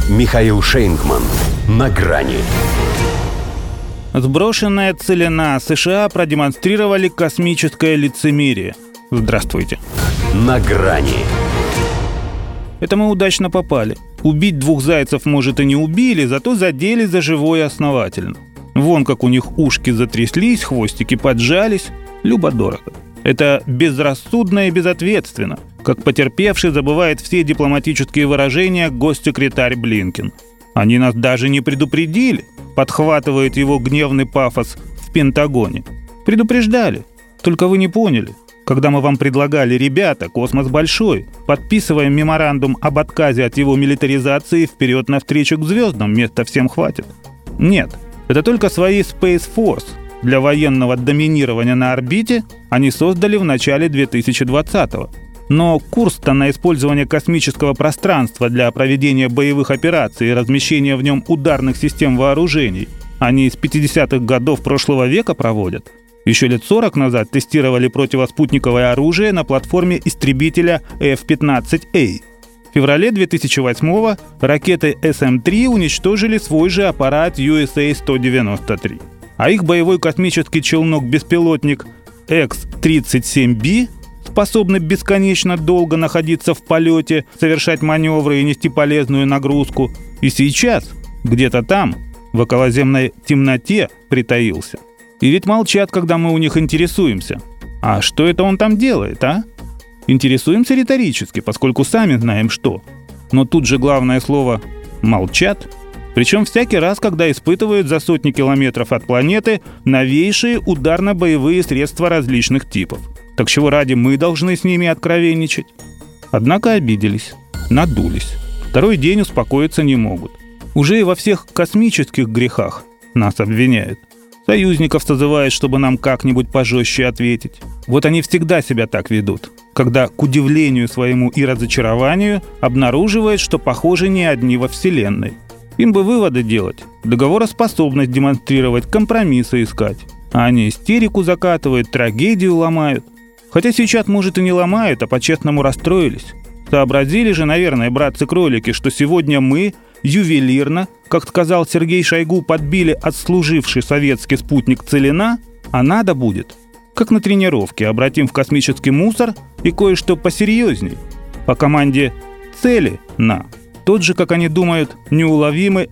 Михаил Шейнгман. На грани. Сброшенная целина. США продемонстрировали космическое лицемерие. Здравствуйте. На грани. Это мы удачно попали. Убить двух зайцев, может, и не убили, зато задели за живое основательно. Вон как у них ушки затряслись, хвостики поджались. Любо-дорого. Это безрассудно и безответственно. Как потерпевший забывает все дипломатические выражения госсекретарь Блинкен. Они нас даже не предупредили, подхватывает его гневный пафос в Пентагоне. Предупреждали. Только вы не поняли. Когда мы вам предлагали: ребята, космос большой, подписываем меморандум об отказе от его милитаризации, вперед навстречу к звездам, места всем хватит. Нет, это только свои Space Force для военного доминирования на орбите они создали в начале 2020-го. Но курс-то на использование космического пространства для проведения боевых операций и размещения в нем ударных систем вооружений они с 50-х годов прошлого века проводят. Еще лет 40 назад тестировали противоспутниковое оружие на платформе истребителя F-15A. В феврале 2008-го ракеты SM-3 уничтожили свой же аппарат USA-193. А их боевой космический челнок-беспилотник X-37B, способный бесконечно долго находиться в полете, совершать маневры и нести полезную нагрузку, и сейчас где-то там, в околоземной темноте, притаился. И ведь молчат, когда мы у них интересуемся. А что это он там делает, а? Интересуемся риторически, поскольку сами знаем что. Но тут же главное слово «молчат». Причем всякий раз, когда испытывают за сотни километров от планеты новейшие ударно-боевые средства различных типов. Так чего ради мы должны с ними откровенничать? Однако обиделись, надулись. Второй день успокоиться не могут. Уже и во всех космических грехах нас обвиняют. Союзников созывают, чтобы нам как-нибудь пожестче ответить. Вот они всегда себя так ведут, когда, к удивлению своему и разочарованию, обнаруживают, что похожи не одни во Вселенной. Им бы выводы делать, договороспособность демонстрировать, компромиссы искать. А они истерику закатывают, трагедию ломают. Хотя сейчас, может, и не ломают, а по-честному расстроились. Сообразили же, наверное, братцы-кролики, что сегодня мы ювелирно, как сказал Сергей Шойгу, подбили отслуживший советский спутник «Целина», а надо будет, как на тренировке, обратим в космический мусор и кое-что посерьезней. По команде «Цели» на тот же, как они думают, неуловимый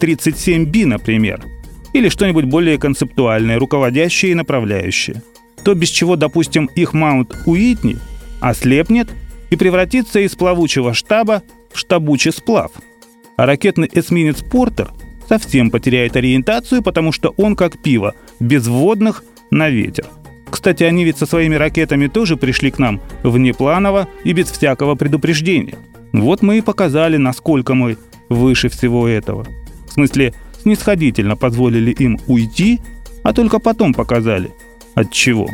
X-37B, например. Или что-нибудь более концептуальное, руководящее и направляющее. То, без чего, допустим, их Маунт Уитни ослепнет и превратится из плавучего штаба в штабучий сплав. А ракетный эсминец «Портер» совсем потеряет ориентацию, потому что он как пиво, без вводных на ветер. Кстати, они ведь со своими ракетами тоже пришли к нам внепланово и без всякого предупреждения. Вот мы и показали, насколько мы выше всего этого. В смысле, снисходительно позволили им уйти, а только потом показали, от чего.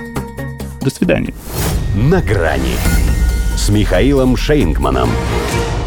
До свидания. На грани с Михаилом Шейнгманом.